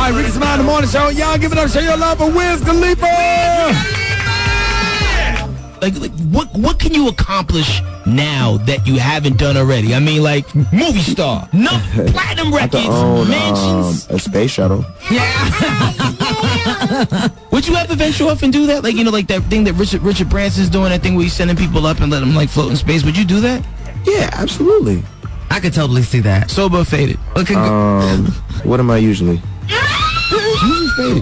right, Ricky Smile in the morning show. Y'all give it up, show your love for Wiz Khalifa. Like what can you accomplish now that you haven't done already? I mean, like, movie star, no platinum records, mansions, a space shuttle. Yeah. Would you ever venture off and do that? Like, you know, like that thing that Richard Branson's doing, that thing where he's sending people up and let them like float in space. Would you do that? Yeah, absolutely. I could totally see that. Sober or faded? Okay. What am I usually? Faded.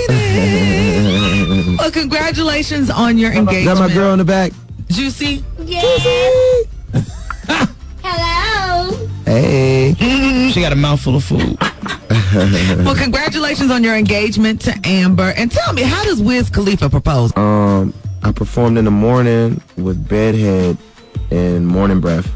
Well, congratulations on your engagement. Is that my girl in the back? Juicy? Yeah. Hello. Hey. She got a mouthful of food. Well, congratulations on your engagement to Amber. And tell me, how does Wiz Khalifa propose? I performed in the morning with Bedhead and Morning Breath.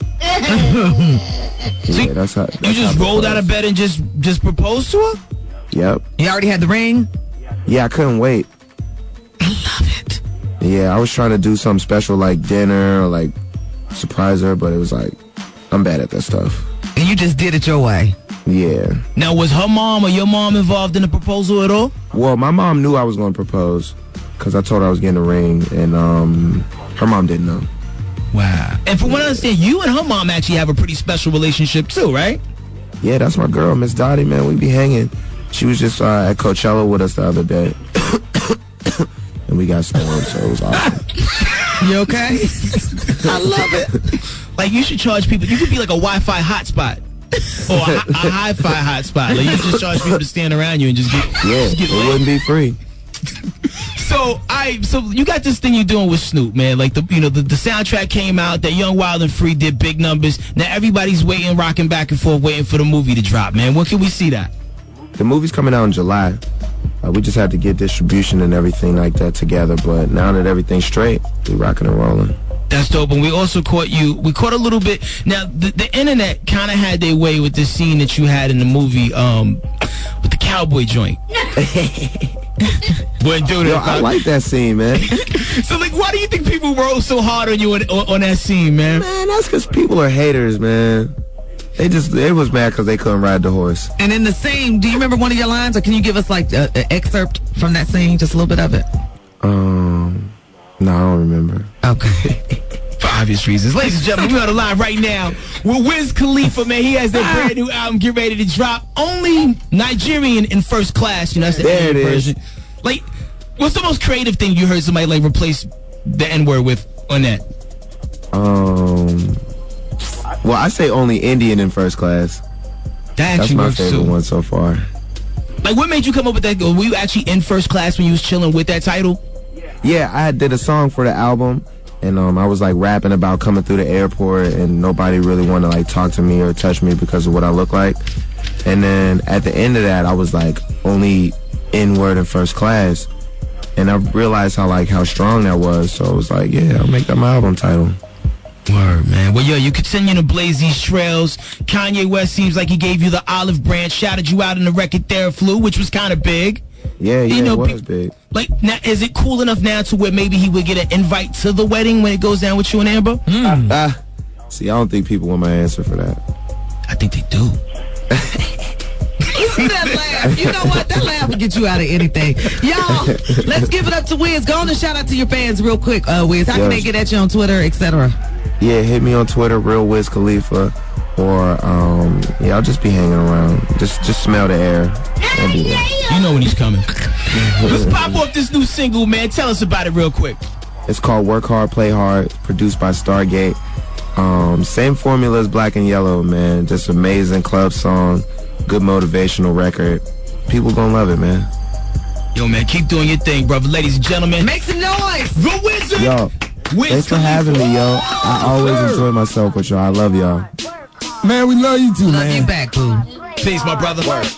Yeah, that's how. You just rolled out of bed and just proposed to her? Yep. You already had the ring? Yeah, I couldn't wait. I love it. Yeah, I was trying to do something special like dinner or like surprise her, but it was like, I'm bad at that stuff. And you just did it your way? Yeah. Now, was her mom or your mom involved in the proposal at all? Well, my mom knew I was going to propose because I told her I was getting a ring, and her mom didn't know. Wow. And from what I understand, you and her mom actually have a pretty special relationship too, right? Yeah, that's my girl, Miss Dottie, man. We be hanging. She was just at Coachella with us the other day. And we got stormed, so it was awesome. You okay? I love it. Like, you should charge people. You could be like a Wi-Fi hotspot. Or a hi-fi hotspot. Like, you just charge people to stand around you and just get... Yeah, just get it wouldn't be free. So you got this thing you're doing with Snoop, man. Like, the soundtrack came out, that Young, Wild and Free did big numbers. Now everybody's waiting, rocking back and forth, waiting for the movie to drop, man. When can we see that? The movie's coming out in July. We just have to get distribution and everything like that together. But now that everything's straight, we rocking and rolling. That's dope. And we also caught a little bit. Now, the internet kind of had their way with this scene that you had in the movie with the cowboy joint. Boy, dude, yo, I like that scene, man. So, like, why do you think people rode so hard on you on that scene, man? Man, that's because people are haters, man. They was mad because they couldn't ride the horse. And in the scene, do you remember one of your lines, or can you give us like an excerpt from that scene, just a little bit of it? No, I don't remember. Okay. For obvious reasons. Ladies and gentlemen, we're on the line right now with Wiz Khalifa, man. He has that brand new album, get ready to drop. Only Nigerian in First Class. You know, that's the there it version. is. Like, what's the most creative thing you heard somebody like replace the N-word with on that? Well, I say only Indian in First Class. That's my favorite one so far. Like, what made you come up with that? Were you actually in First Class when you was chilling with that title? Yeah, I did a song for the album, and I was like rapping about coming through the airport, and nobody really wanted to like talk to me or touch me because of what I look like. And then at the end of that, I was like only N-word in First Class, and I realized how strong that was. So I was like, yeah, I'll make that my album title. Word, man. Well, yo, you continue to blaze these trails. Kanye West seems like he gave you the olive branch, shouted you out in the record Theraflu, which was kind of big. Yeah, you know, it was big. Like, now, is it cool enough now to where maybe he would get an invite to the wedding when it goes down with you and Amber? See, I don't think people want my answer for that. I think they do. You see that laugh? You know what? That laugh will get you out of anything. Y'all, let's give it up to Wiz. Go on and shout out to your fans real quick, Wiz. How can they get at you on Twitter, etc.? Yeah, hit me on Twitter, Real Wiz Khalifa, or I'll just be hanging around. Just smell the air. You know when he's coming. Let's pop off this new single, man. Tell us about it real quick. It's called Work Hard, Play Hard, produced by Stargate. Same formula as Black and Yellow, man. Just amazing club song, good motivational record. People gonna love it, man. Yo, man, keep doing your thing, brother. Ladies and gentlemen, make some noise. The Wizard. Yo, thanks for having me, yo. I always enjoy myself with y'all. I love y'all. Man, we love you too, man. Love you back, boo. Peace, my brother.